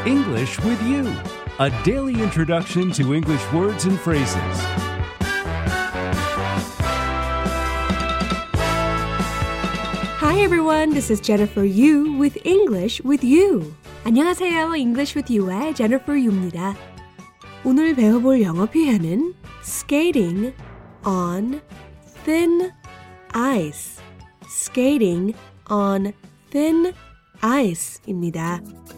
English with You, a daily introduction to English words and phrases. Hi everyone, this is Jennifer Yu with English with You. 안녕하세요, English with You의 Jennifer Yu입니다. 오늘 배워볼 영어 표현은 skating on thin ice. skating on thin ice입니다.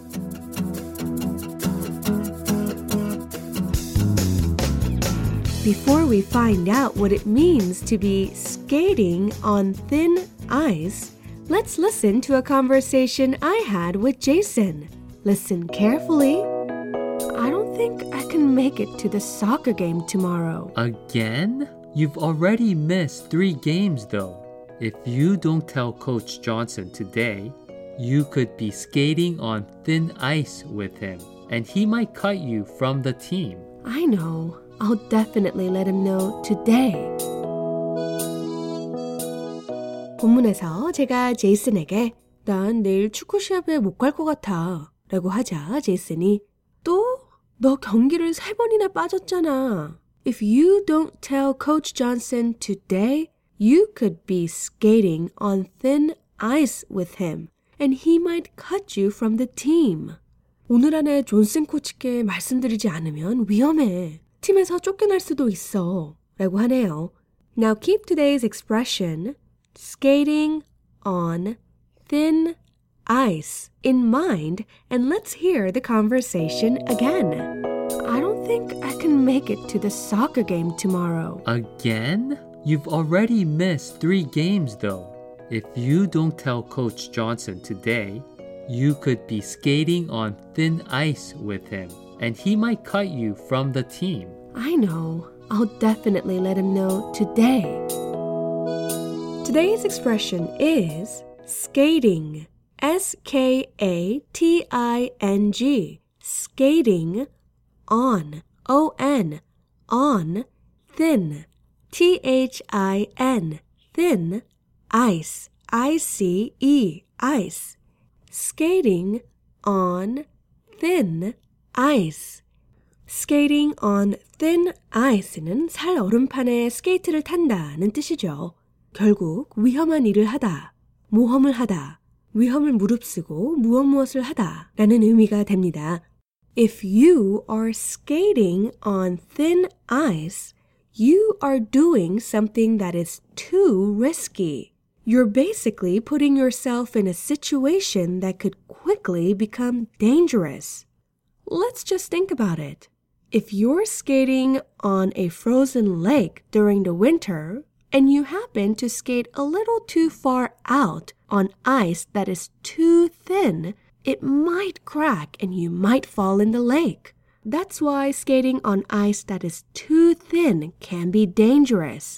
Before we find out what it means to be skating on thin ice, let's listen to a conversation I had with Jason. Listen carefully. I don't think I can make it to the soccer game tomorrow. Again? You've already missed 3 games though. If you don't tell Coach Johnson today, you could be skating on thin ice with him, and he might cut you from the team. I know. I'll definitely let him know today. 본문에서 제가 제이슨에게 난 내일 축구 시합에 못 갈 것 같아 라고 하자 제이슨이 또? 너 경기를 3번이나 빠졌잖아. If you don't tell Coach Johnson today, you could be skating on thin ice with him, and he might cut you from the team. 오늘 안에 존슨 코치께 말씀드리지 않으면 위험해. 팀에서 쫓겨날 수도 있어. 라고 하네요. Now keep today's expression, skating on thin ice, in mind, and let's hear the conversation again. I don't think I can make it to the soccer game tomorrow. Again? You've already missed 3 games though. If you don't tell Coach Johnson today, you could be skating on thin ice with him, and he might cut you from the team. I know. I'll definitely let him know today. Today's expression is skating. S-K-A-T-I-N-G. Skating on. O-N. On. Thin. T-H-I-N. Thin. Ice. I-C-E. Ice. Skating on thin ice. Skating on thin ice는 살 얼음판에 스케이트를 탄다는 뜻이죠. 결국 위험한 일을 하다, 모험을 하다, 위험을 무릅쓰고 무엇을 하다 라는 의미가 됩니다. If you are skating on thin ice, you are doing something that is too risky. You're basically putting yourself in a situation that could quickly become dangerous. Let's just think about it. If you're skating on a frozen lake during the winter and you happen to skate a little too far out on ice that is too thin, it might crack and you might fall in the lake. That's why skating on ice that is too thin can be dangerous.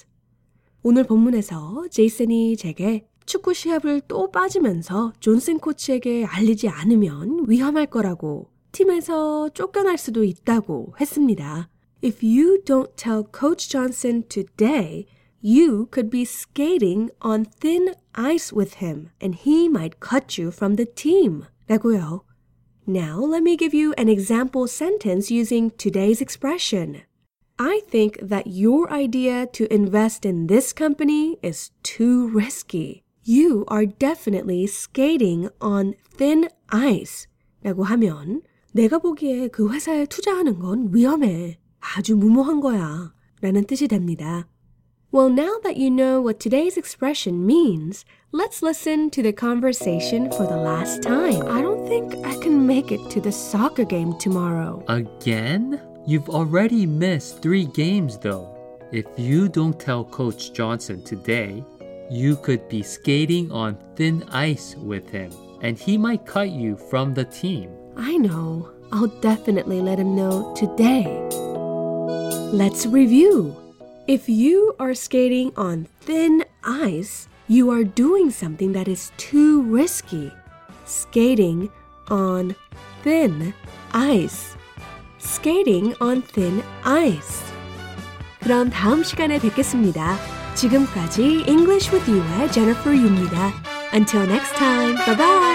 오늘 본문에서 제이슨이 제게 축구 시합을 또 빠지면서 존슨 코치에게 알리지 않으면 위험할 거라고, 팀에서 쫓겨날 수도 있다고 했습니다. If you don't tell Coach Johnson today, you could be skating on thin ice with him, and he might cut you from the team. 라고요. Now let me give you an example sentence using today's expression. I think that your idea to invest in this company is too risky. You are definitely skating on thin ice. 라고 하면 내가 보기에 그 회사에 투자하는 건 위험해. 아주 무모한 거야. 라는 뜻이 됩니다. Well, now that you know what today's expression means, let's listen to the conversation for the last time. I don't think I can make it to the soccer game tomorrow. Again? You've already missed 3 games though. If you don't tell Coach Johnson today, you could be skating on thin ice with him, and he might cut you from the team. I know. I'll definitely let him know today. Let's review. If you are skating on thin ice, you are doing something that is too risky. Skating on thin ice. Skating on thin ice. 그럼 다음 시간에 뵙겠습니다. 지금까지 English with You의 Jennifer Yu입니다. Until next time, bye bye!